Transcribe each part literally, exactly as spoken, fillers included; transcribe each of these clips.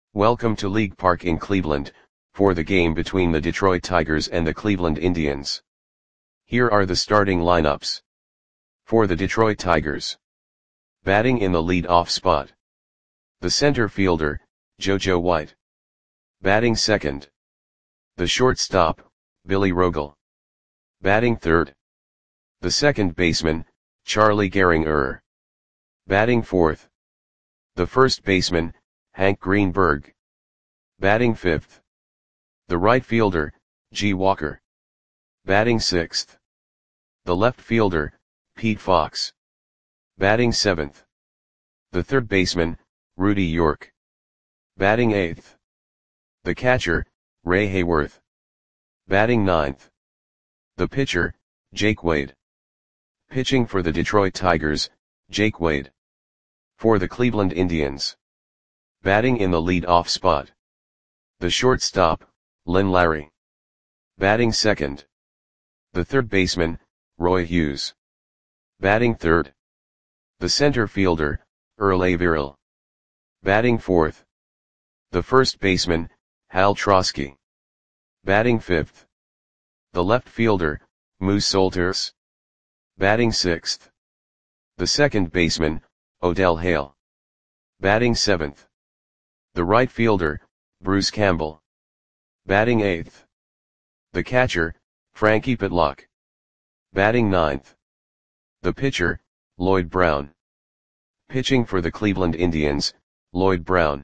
Welcome to League Park in Cleveland, for the game between the Detroit Tigers and the Cleveland Indians. Here are the starting lineups. For the Detroit Tigers. Batting in the lead-off spot. The center fielder, JoJo White. Batting second. The shortstop, Billy Rogel. Batting third. The second baseman, Charlie Gehringer. Batting fourth. The first baseman, Hank Greenberg. Batting fifth. The right fielder, G. Walker. Batting sixth. The left fielder, Pete Fox. Batting seventh. The third baseman, Rudy York. Batting eighth. The catcher, Ray Hayworth. Batting ninth. The pitcher, Jake Wade. Pitching for the Detroit Tigers, Jake Wade. For the Cleveland Indians. Batting in the lead-off spot. The shortstop, Lynn Larry. Batting second. The third baseman, Roy Hughes. Batting third. The center fielder, Earl Averill. Batting fourth. The first baseman, Hal Trosky. Batting fifth. The left fielder, Moose Solters. Batting sixth. The second baseman, Odell Hale. Batting seventh. The right fielder, Bruce Campbell. Batting eighth. The catcher, Frankie Pitlock. Batting ninth. The pitcher, Lloyd Brown. Pitching for the Cleveland Indians, Lloyd Brown.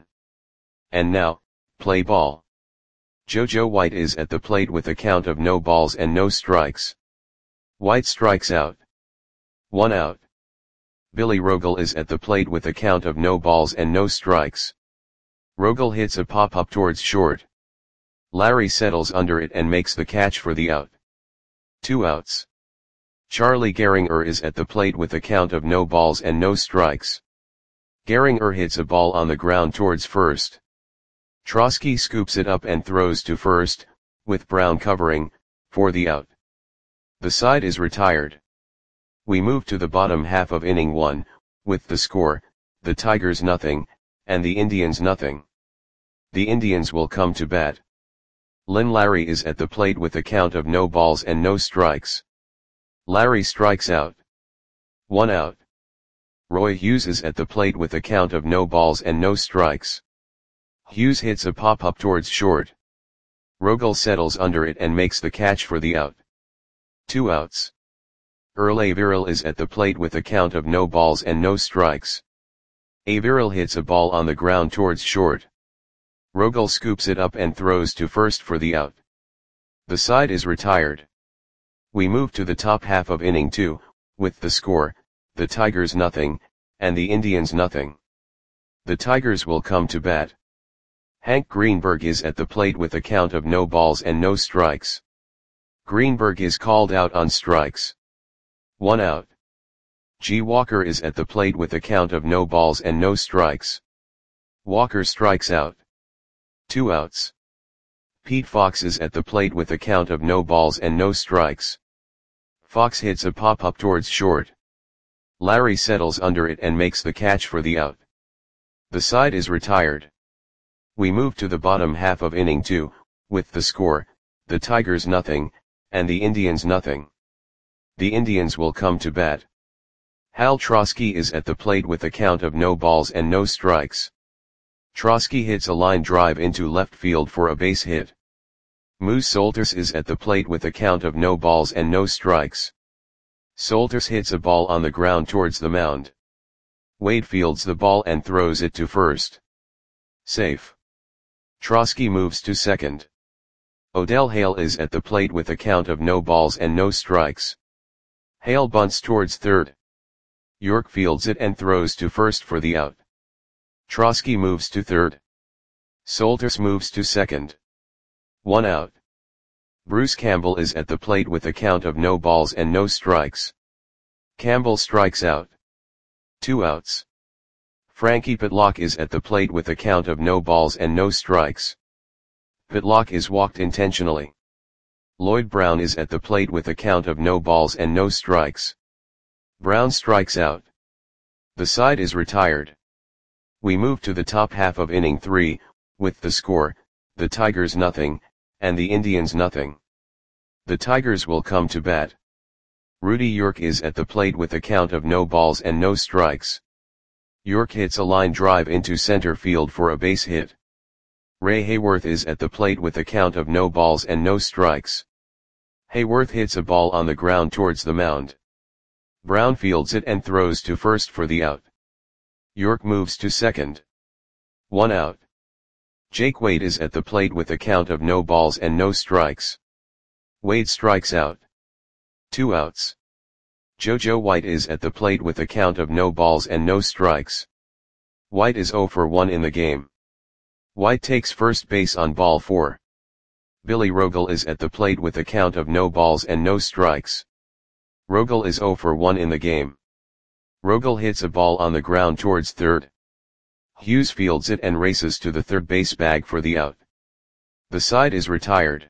And now, play ball. JoJo White is at the plate with a count of no balls and no strikes. White strikes out. One out. Billy Rogel is at the plate with a count of no balls and no strikes. Rogel hits a pop-up towards short. Larry settles under it and makes the catch for the out. Two outs. Charlie Gehringer is at the plate with a count of no balls and no strikes. Gehringer hits a ball on the ground towards first. Trosky scoops it up and throws to first, with Brown covering, for the out. The side is retired. We move to the bottom half of inning one, with the score, the Tigers nothing, and the Indians nothing. The Indians will come to bat. Lynn Larry is at the plate with a count of no balls and no strikes. Larry strikes out. One out. Roy Hughes is at the plate with a count of no balls and no strikes. Hughes hits a pop-up towards short. Rogel settles under it and makes the catch for the out. Two outs. Earl Averill is at the plate with a count of no balls and no strikes. Averill hits a ball on the ground towards short. Rogel scoops it up and throws to first for the out. The side is retired. We move to the top half of inning two, with the score, the Tigers nothing, and the Indians nothing. The Tigers will come to bat. Hank Greenberg is at the plate with a count of no balls and no strikes. Greenberg is called out on strikes. One out. G. Walker is at the plate with a count of no balls and no strikes. Walker strikes out. Two outs. Pete Fox is at the plate with a count of no balls and no strikes. Fox hits a pop-up towards short. Larry settles under it and makes the catch for the out. The side is retired. We move to the bottom half of inning two, with the score, the Tigers nothing, and the Indians nothing. The Indians will come to bat. Hal Trosky is at the plate with a count of no balls and no strikes. Trosky hits a line drive into left field for a base hit. Moose Solters is at the plate with a count of no balls and no strikes. Solters hits a ball on the ground towards the mound. Wade fields the ball and throws it to first. Safe. Trosky moves to second. Odell Hale is at the plate with a count of no balls and no strikes. Hale bunts towards third. York fields it and throws to first for the out. Trosky moves to third. Solters moves to second. One out. Bruce Campbell is at the plate with a count of no balls and no strikes. Campbell strikes out. Two outs. Frankie Pitlock is at the plate with a count of no balls and no strikes. Pitlock is walked intentionally. Lloyd Brown is at the plate with a count of no balls and no strikes. Brown strikes out. The side is retired. We move to the top half of inning three, with the score, the Tigers nothing, and the Indians nothing. The Tigers will come to bat. Rudy York is at the plate with a count of no balls and no strikes. York hits a line drive into center field for a base hit. Ray Hayworth is at the plate with a count of no balls and no strikes. Hayworth hits a ball on the ground towards the mound. Brown fields it and throws to first for the out. York moves to second. One out. Jake Wade is at the plate with a count of no balls and no strikes. Wade strikes out. Two outs. JoJo White is at the plate with a count of no balls and no strikes. White is oh for one in the game. White takes first base on ball four. Billy Rogel is at the plate with a count of no balls and no strikes. Rogel is oh for one in the game. Rogel hits a ball on the ground towards third. Hughes fields it and races to the third base bag for the out. The side is retired.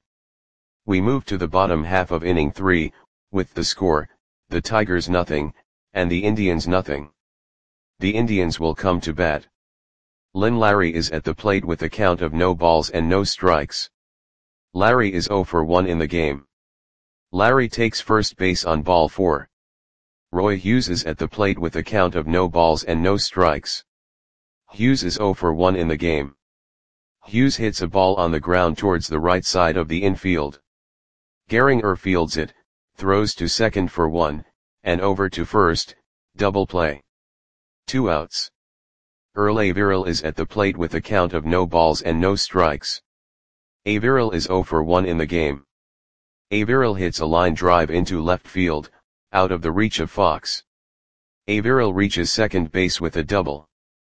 We move to the bottom half of inning three, with the score, the Tigers nothing, and the Indians nothing. The Indians will come to bat. Lynn Larry is at the plate with a count of no balls and no strikes. Larry is oh for one in the game. Larry takes first base on ball four. Roy Hughes is at the plate with a count of no balls and no strikes. Hughes is oh for one in the game. Hughes hits a ball on the ground towards the right side of the infield. Gehringer fields it, throws to second for one, and over to first, double play. Two outs. Earl Averill is at the plate with a count of no balls and no strikes. Averill is oh for one in the game. Averill hits a line drive into left field, out of the reach of Fox. Averill reaches second base with a double.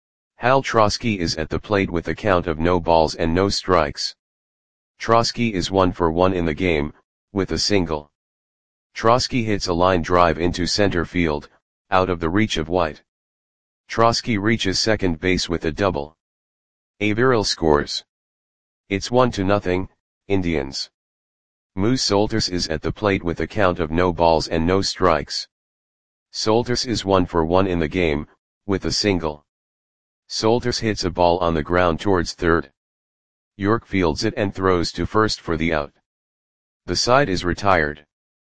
Hal Trosky is at the plate with a count of no balls and no strikes. Trosky is one for one in the game, with a single. Trosky hits a line drive into center field, out of the reach of White. Trosky reaches second base with a double. Averill scores. It's one to nothing, Indians. Moose Solters is at the plate with a count of no balls and no strikes. Solters is one for one in the game, with a single. Solters hits a ball on the ground towards third. York fields it and throws to first for the out. The side is retired.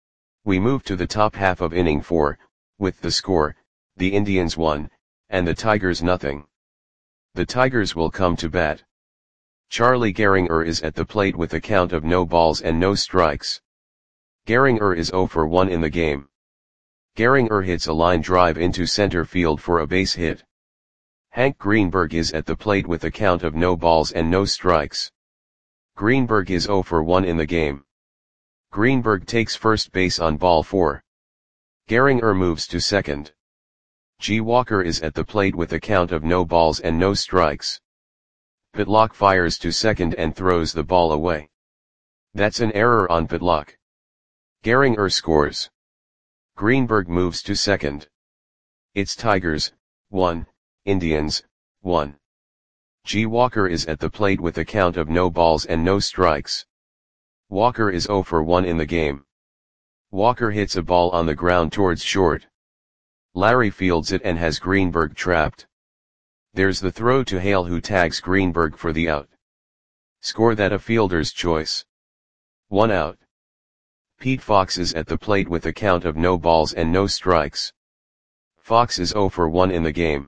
We move to the top half of inning four, with the score, the Indians one, and the Tigers nothing. The Tigers will come to bat. Charlie Gehringer is at the plate with a count of no balls and no strikes. Gehringer is oh for one in the game. Gehringer hits a line drive into center field for a base hit. Hank Greenberg is at the plate with a count of no balls and no strikes. Greenberg is oh for one in the game. Greenberg takes first base on ball four. Gehringer moves to second. G. Walker is at the plate with a count of no balls and no strikes. Pitlock fires to second and throws the ball away. That's an error on Pitlock. Gehringer scores. Greenberg moves to second. It's Tigers, one, Indians, one. G. Walker is at the plate with a count of no balls and no strikes. Walker is oh for one in the game. Walker hits a ball on the ground towards short. Larry fields it and has Greenberg trapped. There's the throw to Hale, who tags Greenberg for the out. Score that a fielder's choice. One out. Pete Fox is at the plate with a count of no balls and no strikes. Fox is oh for one in the game.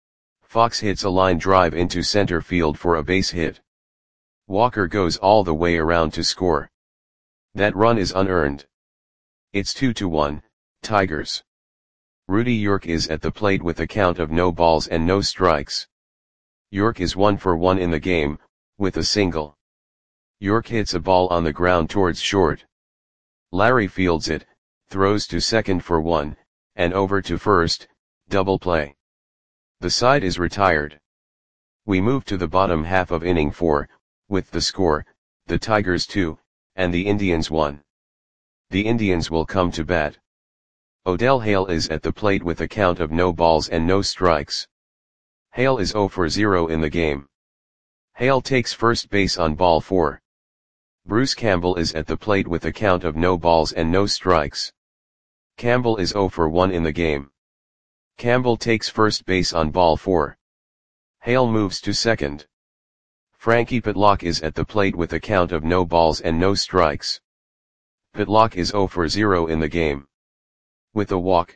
Fox hits a line drive into center field for a base hit. Walker goes all the way around to score. That run is unearned. It's two to one, Tigers. Rudy York is at the plate with a count of no balls and no strikes. York is one for one in the game, with a single. York hits a ball on the ground towards short. Larry fields it, throws to second for one, and over to first, double play. The side is retired. We move to the bottom half of inning four, with the score, the Tigers two, and the Indians one. The Indians will come to bat. Odell Hale is at the plate with a count of no balls and no strikes. Hale is oh for zero in the game. Hale takes first base on ball four. Bruce Campbell is at the plate with a count of no balls and no strikes. Campbell is oh for one in the game. Campbell takes first base on ball four. Hale moves to second. Frankie Pitlock is at the plate with a count of no balls and no strikes. Pitlock is zero for zero in the game. With a walk,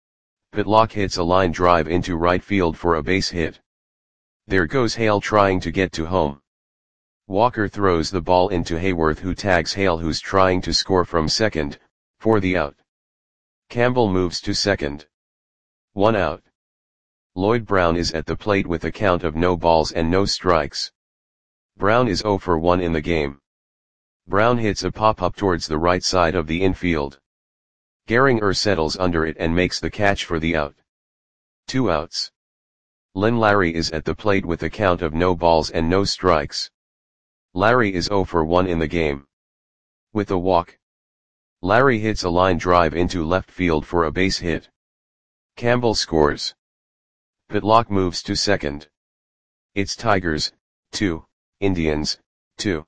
Pitlock hits a line drive into right field for a base hit. There goes Hale trying to get to home. Walker throws the ball into Hayworth, who tags Hale, who's trying to score from second, for the out. Campbell moves to second. One out. Lloyd Brown is at the plate with a count of no balls and no strikes. Brown is zero for one in the game. Brown hits a pop-up towards the right side of the infield. Gehringer settles under it and makes the catch for the out. Two outs. Lynn Larry is at the plate with a count of no balls and no strikes. Larry is zero for one in the game. With a walk, Larry hits a line drive into left field for a base hit. Campbell scores. Pitlock moves to second. It's Tigers, two, Indians, two.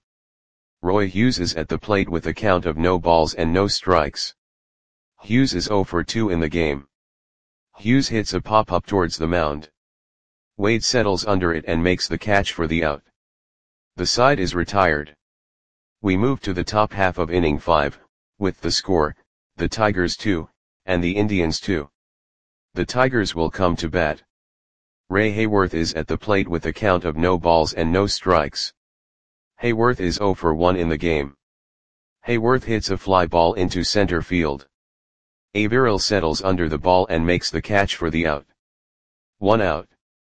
Roy Hughes is at the plate with a count of no balls and no strikes. Hughes is zero for two in the game. Hughes hits a pop-up towards the mound. Wade settles under it and makes the catch for the out. The side is retired. We move to the top half of inning five, with the score, the Tigers two, and the Indians two. The Tigers will come to bat. Ray Hayworth is at the plate with a count of no balls and no strikes. Hayworth is zero for one in the game. Hayworth hits a fly ball into center field. Averill settles under the ball and makes the catch for the out. One out.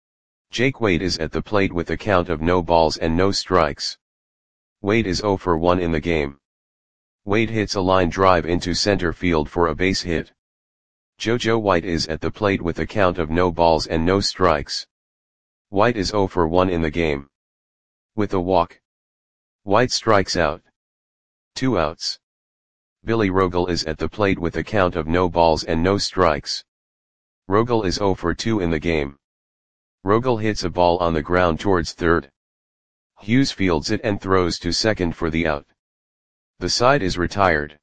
Jake Wade is at the plate with a count of no balls and no strikes. Wade is zero for one in the game. Wade hits a line drive into center field for a base hit. JoJo White is at the plate with a count of no balls and no strikes. White is zero for one in the game. With a walk, White strikes out. Two outs. Billy Rogel is at the plate with a count of no balls and no strikes. Rogel is zero for two in the game. Rogel hits a ball on the ground towards third. Hughes fields it and throws to second for the out. The side is retired.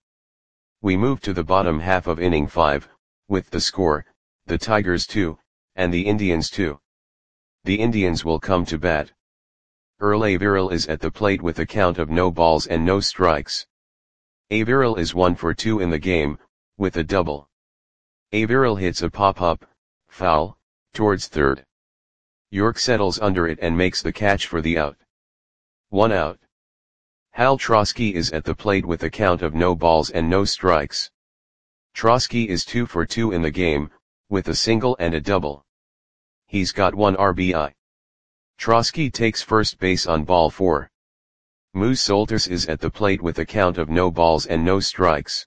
We move to the bottom half of inning five, with the score, the Tigers two, and the Indians two. The Indians will come to bat. Earl Averill is at the plate with a count of no balls and no strikes. Averill is one for two in the game, with a double. Averill hits a pop-up, foul, towards third. York settles under it and makes the catch for the out. One out. Hal Trosky is at the plate with a count of no balls and no strikes. Trosky is two for two in the game, with a single and a double. He's got one R B I. Trosky takes first base on ball four. Moose Solters is at the plate with a count of no balls and no strikes.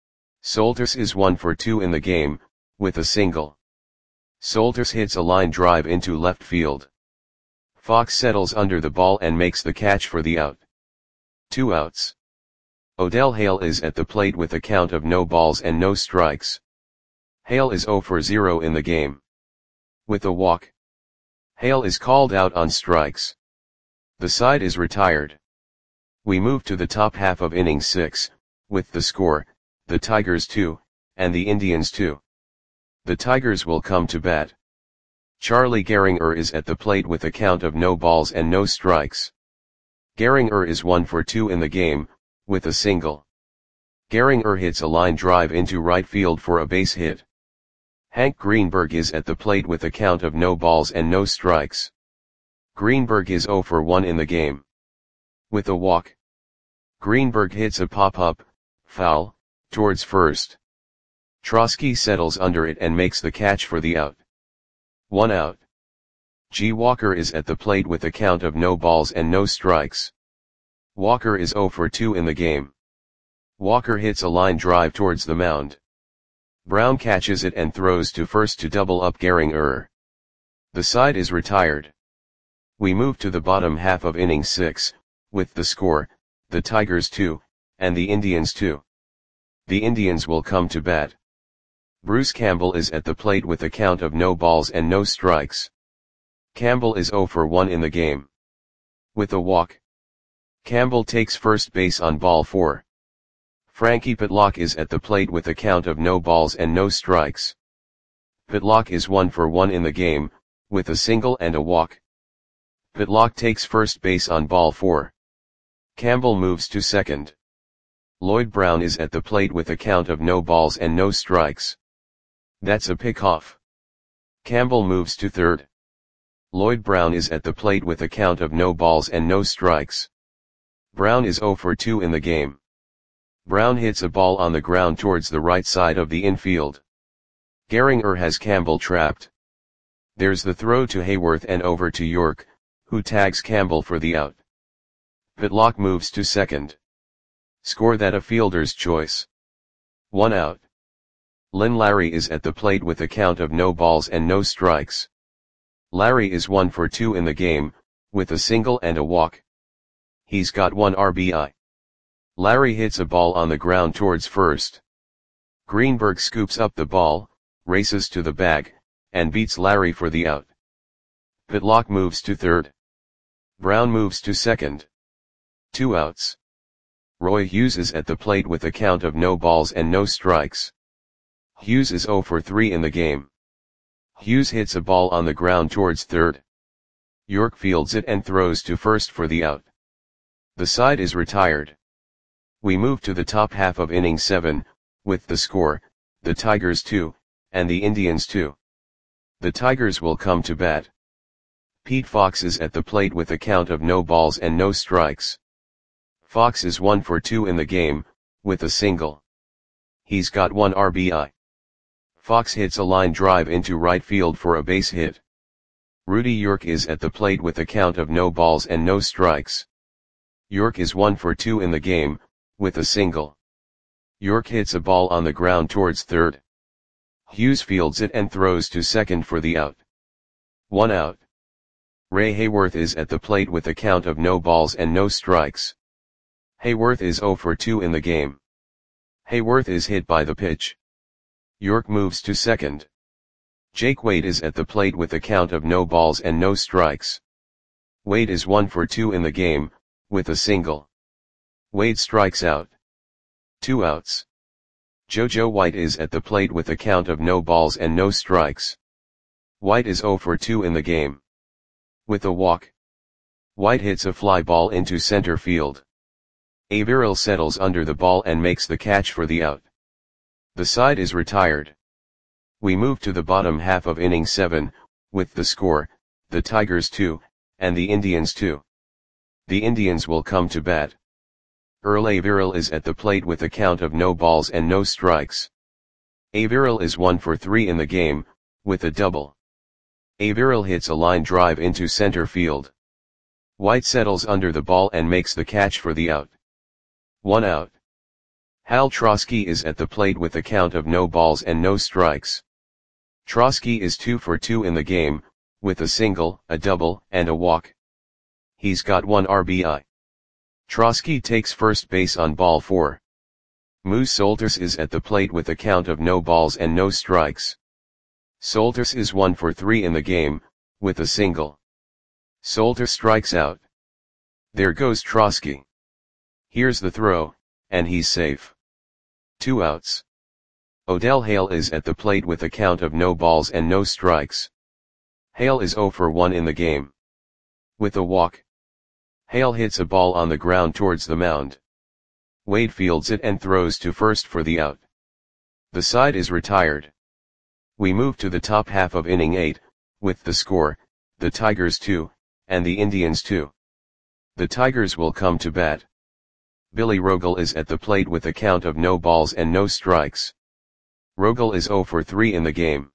Solters is one for two in the game, with a single. Solters hits a line drive into left field. Fox settles under the ball and makes the catch for the out. Two outs. Odell Hale is at the plate with a count of no balls and no strikes. Hale is zero for zero in the game. With a walk, Hale is called out on strikes. The side is retired. We move to the top half of inning six, with the score, the Tigers two, and the Indians two. The Tigers will come to bat. Charlie Gehringer is at the plate with a count of no balls and no strikes. Gehringer is one for two in the game, with a single. Gehringer hits a line drive into right field for a base hit. Hank Greenberg is at the plate with a count of no balls and no strikes. Greenberg is zero for one in the game. With a walk, Greenberg hits a pop-up, foul, towards first. Trosky settles under it and makes the catch for the out. One out. G. Walker is at the plate with a count of no balls and no strikes. Walker is zero for two in the game. Walker hits a line drive towards the mound. Brown catches it and throws to first to double up Gehringer. The side is retired. We move to the bottom half of inning six, with the score, the Tigers two, and the Indians two. The Indians will come to bat. Bruce Campbell is at the plate with a count of no balls and no strikes. Campbell is zero for one in the game. With a walk, Campbell takes first base on ball four. Frankie Pitlock is at the plate with a count of no balls and no strikes. Pitlock is one for one in the game, with a single and a walk. Pitlock takes first base on ball four. Campbell moves to second. Lloyd Brown is at the plate with a count of no balls and no strikes. That's a pickoff. Campbell moves to third. Lloyd Brown is at the plate with a count of no balls and no strikes. Brown is oh for two in the game. Brown hits a ball on the ground towards the right side of the infield. Gehringer has Campbell trapped. There's the throw to Hayworth and over to York, who tags Campbell for the out. Pitlock moves to second. Score that a fielder's choice. One out. Lynn Larry is at the plate with a count of no balls and no strikes. Larry is one for two in the game, with a single and a walk. He's got one R B I. Larry hits a ball on the ground towards first. Greenberg scoops up the ball, races to the bag, and beats Larry for the out. Pitlock moves to third. Brown moves to second. Two outs. Roy Hughes is at the plate with a count of no balls and no strikes. Hughes is oh for three in the game. Hughes hits a ball on the ground towards third. York fields it and throws to first for the out. The side is retired. We move to the top half of inning seven, with the score, the Tigers two, and the Indians two. The Tigers will come to bat. Pete Fox is at the plate with a count of no balls and no strikes. Fox is one for two in the game, with a single. He's got one R B I. Fox hits a line drive into right field for a base hit. Rudy York is at the plate with a count of no balls and no strikes. York is one for two in the game, with a single. York hits a ball on the ground towards third. Hughes fields it and throws to second for the out. One out. Ray Hayworth is at the plate with a count of no balls and no strikes. Hayworth is oh for two in the game. Hayworth is hit by the pitch. York moves to second. Jake Wade is at the plate with a count of no balls and no strikes. Wade is one for two in the game, with a single. Wade strikes out. Two outs. JoJo White is at the plate with a count of no balls and no strikes. White is oh for two in the game. With a walk. White hits a fly ball into center field. Averill settles under the ball and makes the catch for the out. The side is retired. We move to the bottom half of inning seven, with the score, the Tigers two, and the Indians two. The Indians will come to bat. Earl Averill is at the plate with a count of no balls and no strikes. Averill is one for three in the game, with a double. Averill hits a line drive into center field. White settles under the ball and makes the catch for the out. One out. Hal Trosky is at the plate with a count of no balls and no strikes. Trosky is two for two in the game, with a single, a double, and a walk. He's got one R B I. Trosky takes first base on ball four. Moose Solters is at the plate with a count of no balls and no strikes. Solters is one for three in the game, with a single. Solters strikes out. There goes Trosky. Here's the throw, and he's safe. Two outs. Odell Hale is at the plate with a count of no balls and no strikes. Hale is oh for one in the game. With a walk. Hale hits a ball on the ground towards the mound. Wade fields it and throws to first for the out. The side is retired. We move to the top half of inning eight, with the score, the Tigers two, and the Indians two. The Tigers will come to bat. Billy Rogel is at the plate with a count of no balls and no strikes. Rogel is oh for three in the game.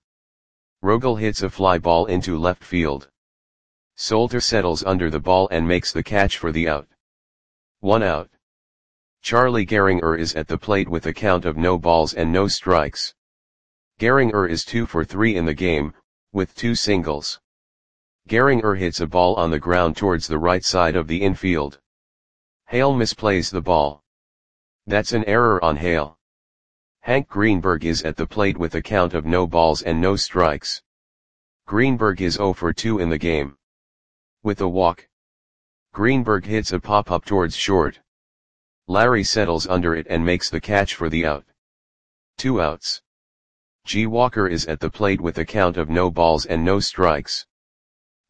Rogel hits a fly ball into left field. Solter settles under the ball and makes the catch for the out. One out. Charlie Gehringer is at the plate with a count of no balls and no strikes. Gehringer is two for three in the game, with two singles. Gehringer hits a ball on the ground towards the right side of the infield. Hale misplays the ball. That's an error on Hale. Hank Greenberg is at the plate with a count of no balls and no strikes. Greenberg is oh for two in the game. With a walk. Greenberg hits a pop-up towards short. Larry settles under it and makes the catch for the out. Two outs. G. Walker is at the plate with a count of no balls and no strikes.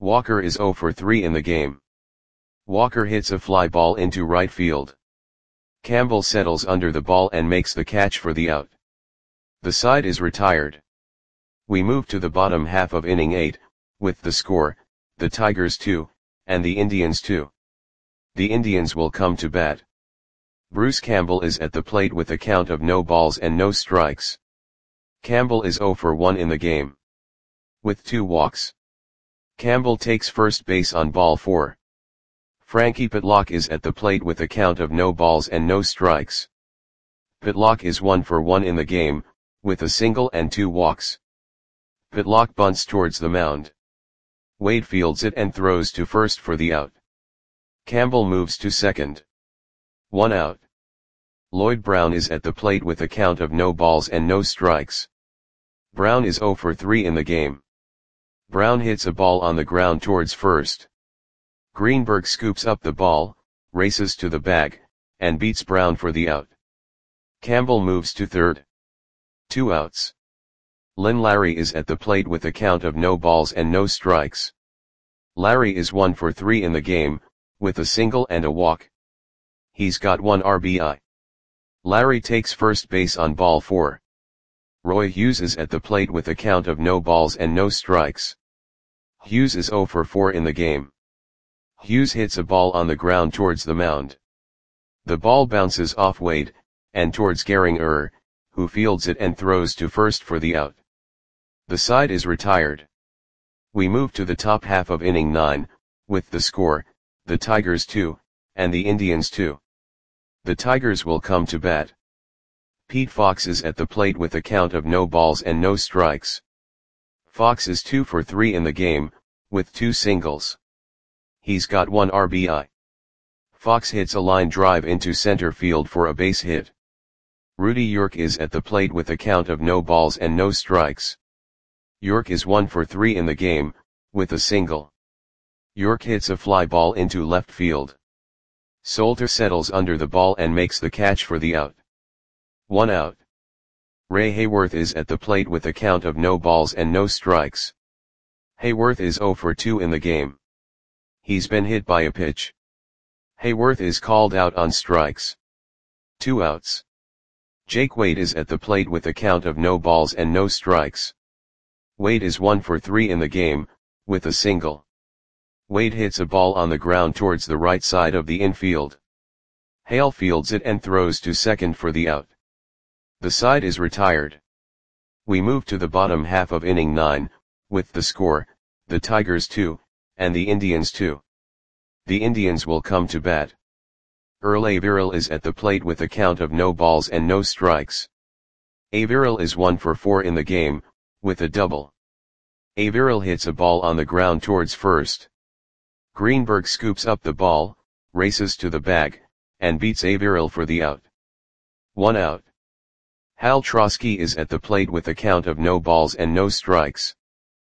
Walker is zero for three in the game. Walker hits a fly ball into right field. Campbell settles under the ball and makes the catch for the out. The side is retired. We move to the bottom half of inning eight, with the score, the Tigers two, and the Indians two. The Indians will come to bat. Bruce Campbell is at the plate with a count of no balls and no strikes. Campbell is zero for one in the game, with two walks. Campbell takes first base on ball four. Frankie Pitlock is at the plate with a count of no balls and no strikes. Pitlock is one for one in the game, with a single and two walks. Pitlock bunts towards the mound. Wade fields it and throws to first for the out. Campbell moves to second. One out. Lloyd Brown is at the plate with a count of no balls and no strikes. Brown is zero for three in the game. Brown hits a ball on the ground towards first. Greenberg scoops up the ball, races to the bag, and beats Brown for the out. Campbell moves to third. Two outs. Lynn Larry is at the plate with a count of no balls and no strikes. Larry is one for three in the game, with a single and a walk. He's got one R B I. Larry takes first base on ball four. Roy Hughes is at the plate with a count of no balls and no strikes. Hughes is zero for four in the game. Hughes hits a ball on the ground towards the mound. The ball bounces off Wade, and towards Gehringer, who fields it and throws to first for the out. The side is retired. We move to the top half of inning nine, with the score, the Tigers two, and the Indians two. The Tigers will come to bat. Pete Fox is at the plate with a count of no balls and no strikes. Fox is two for three in the game, with two singles. He's got one R B I. Fox hits a line drive into center field for a base hit. Rudy York is at the plate with a count of no balls and no strikes. York is one for three in the game, with a single. York hits a fly ball into left field. Solter settles under the ball and makes the catch for the out. One out. Ray Hayworth is at the plate with a count of no balls and no strikes. Hayworth is zero for two in the game. He's been hit by a pitch. Hayworth is called out on strikes. Two outs. Jake Wade is at the plate with a count of no balls and no strikes. Wade is one for three in the game, with a single. Wade hits a ball on the ground towards the right side of the infield. Hale fields it and throws to second for the out. The side is retired. We move to the bottom half of inning nine, with the score, the Tigers two, and the Indians two. The Indians will come to bat. Earl Averill is at the plate with a count of no balls and no strikes. Averill is one for four in the game, with a double. Averill hits a ball on the ground towards first. Greenberg scoops up the ball, races to the bag, and beats Averill for the out. One out. Hal Trosky is at the plate with a count of no balls and no strikes.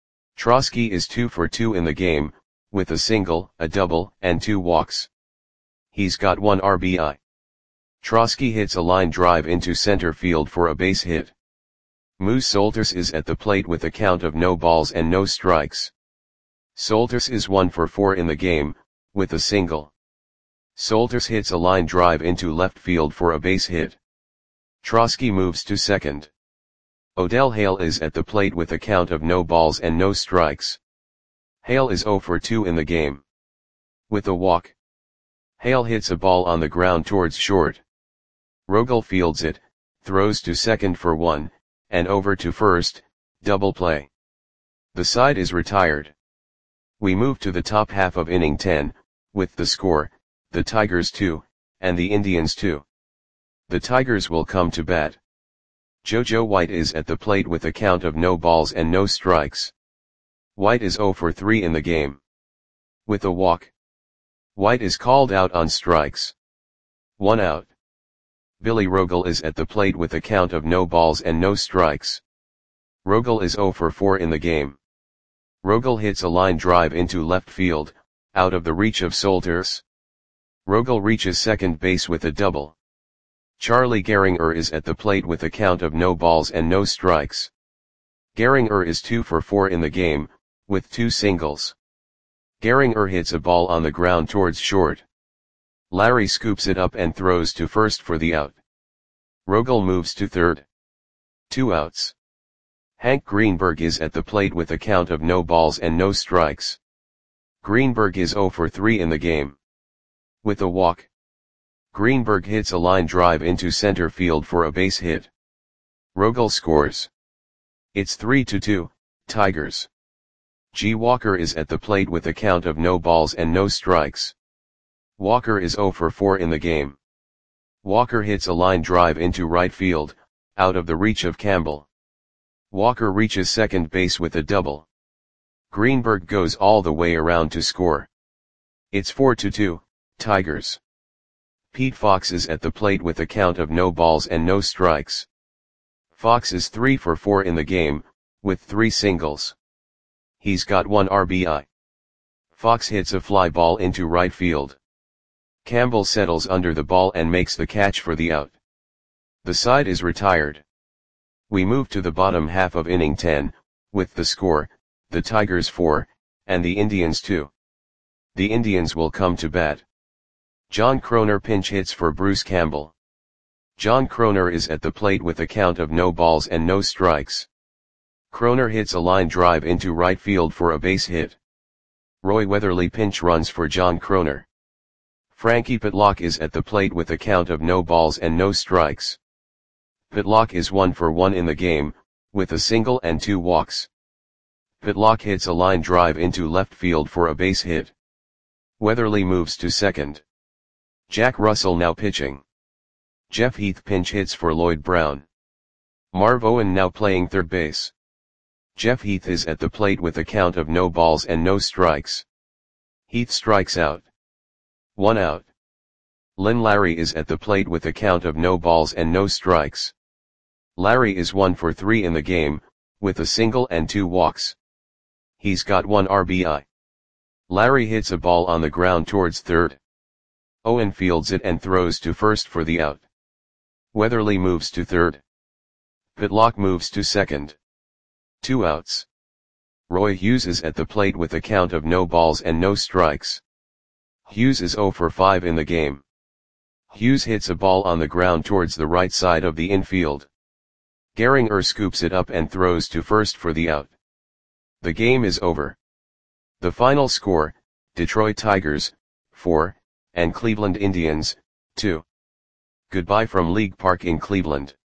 Trosky is two for two in the game, with a single, a double, and two walks. He's got one R B I. Trosky hits a line drive into center field for a base hit. Moose Solters is at the plate with a count of no balls and no strikes. Solters is one for four in the game, with a single. Solters hits a line drive into left field for a base hit. Trosky moves to second. Odell Hale is at the plate with a count of no balls and no strikes. Hale is zero for two in the game, with a walk. Hale hits a ball on the ground towards short. Rogel fields it, throws to second for one, and over to first, double play. The side is retired. We move to the top half of inning ten, with the score, the Tigers two, and the Indians two. The Tigers will come to bat. JoJo White is at the plate with a count of no balls and no strikes. White is zero for three in the game, with a walk. White is called out on strikes. One out. Billy Rogel is at the plate with a count of no balls and no strikes. Rogel is zero for four in the game. Rogel hits a line drive into left field, out of the reach of Solters. Rogel reaches second base with a double. Charlie Gehringer is at the plate with a count of no balls and no strikes. Gehringer is two for four in the game, with two singles. Gehringer hits a ball on the ground towards short. Larry scoops it up and throws to first for the out. Rogel moves to third. Two outs. Hank Greenberg is at the plate with a count of no balls and no strikes. Greenberg is oh for three in the game. With a walk, Greenberg hits a line drive into center field for a base hit. Rogel scores. It's three to two, Tigers. G. Walker is at the plate with a count of no balls and no strikes. Walker is oh for four in the game. Walker hits a line drive into right field, out of the reach of Campbell. Walker reaches second base with a double. Greenberg goes all the way around to score. It's four to two, Tigers. Pete Fox is at the plate with a count of no balls and no strikes. Fox is three for four in the game, with three singles. He's got one R B I. Fox hits a fly ball into right field. Campbell settles under the ball and makes the catch for the out. The side is retired. We move to the bottom half of inning ten, with the score, the Tigers four, and the Indians two. The Indians will come to bat. John Kroner pinch hits for Bruce Campbell. John Kroner is at the plate with a count of no balls and no strikes. Kroner hits a line drive into right field for a base hit. Roy Weatherly pinch runs for John Kroner. Frankie Pitlock is at the plate with a count of no balls and no strikes. Pitlock is one for one in the game, with a single and two walks. Pitlock hits a line drive into left field for a base hit. Weatherly moves to second. Jack Russell now pitching. Jeff Heath pinch hits for Lloyd Brown. Marv Owen now playing third base. Jeff Heath is at the plate with a count of no balls and no strikes. Heath strikes out. One out. Len Larry is at the plate with a count of no balls and no strikes. Larry is one for three in the game, with a single and two walks. He's got one R B I. Larry hits a ball on the ground towards third. Owen fields it and throws to first for the out. Weatherly moves to third. Pitlock moves to second. Two outs. Roy Hughes is at the plate with a count of no balls and no strikes. Hughes is oh for five in the game. Hughes hits a ball on the ground towards the right side of the infield. Gehringer scoops it up and throws to first for the out. The game is over. The final score, Detroit Tigers, four, and Cleveland Indians, two. Goodbye from League Park in Cleveland.